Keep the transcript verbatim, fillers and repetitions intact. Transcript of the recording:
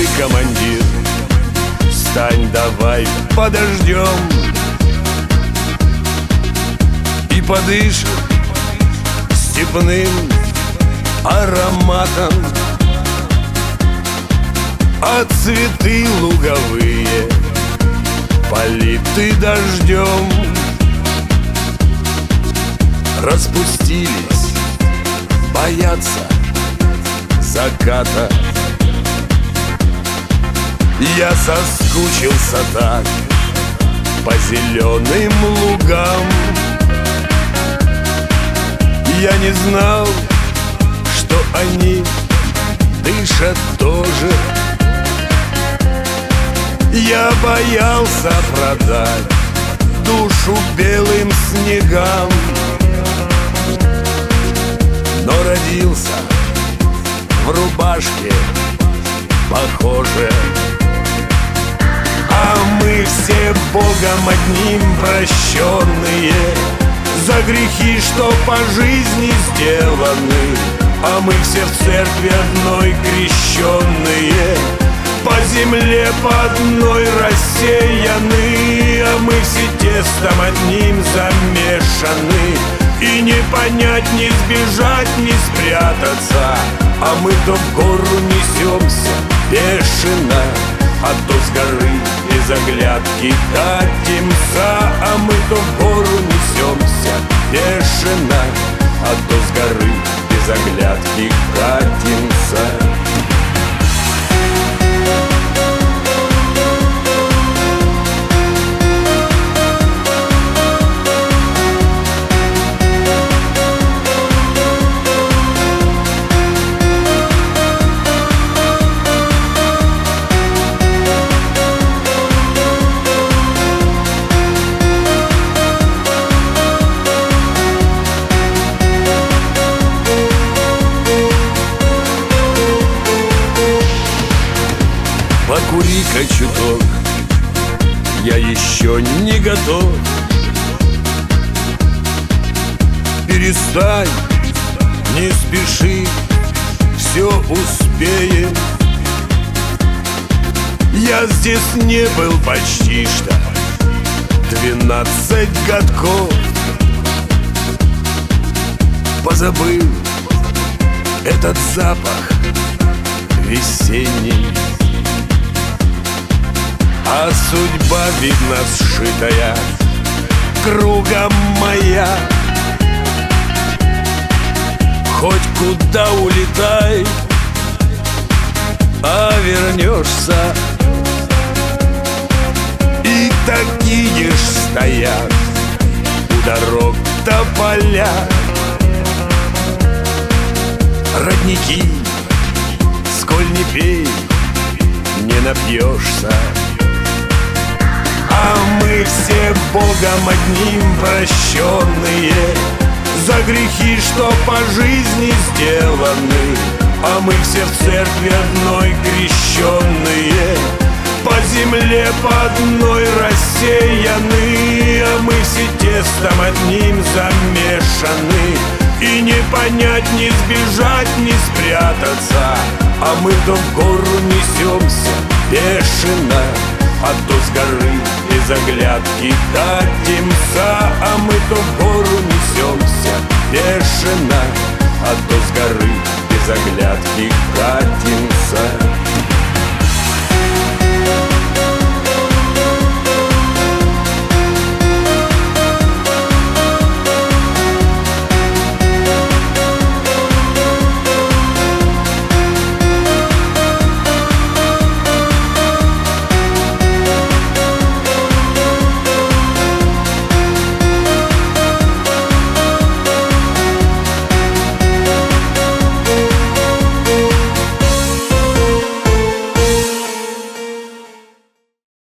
Эй, командир, встань, давай подождем и подышим степным ароматом, а цветы луговые политы дождем распустились, боятся заката. Я соскучился так по зеленым лугам. Я не знал, что они дышат тоже. Я боялся продать душу белым снегам, но родился в рубашке похоже. А мы все Богом одним прощенные за грехи, что по жизни сделаны. А мы все в церкви одной крещенные, по земле по одной рассеяны. А мы все тестом одним замешаны, и не понять, не сбежать, не спрятаться. А мы то в гору несемся бешено, а то с горы без оглядки катимся. А мы то в гору несемся бешено, а то с горы без оглядки катимся. Покури-ка чуток, я еще не готов. Перестань, не спеши, все успеем. Я здесь не был почти что двенадцать годков. Позабыл этот запах весенний, а судьба, видно, сшитая кругом моя. Хоть куда улетай, а вернешься. И такие ж стоят у дорог тополя, родники, сколь не пей, не напьешься. А мы все Богом одним прощенные за грехи, что по жизни сделаны. А мы все в церкви одной крещенные, по земле по одной рассеяны. А мы все тестом одним замешаны, и не понять, не сбежать, не спрятаться. А мы то в гору несемся бешено, а то с горы без оглядки катимся. А мы то в гору несемся бешено, а то с горы без оглядки катимся.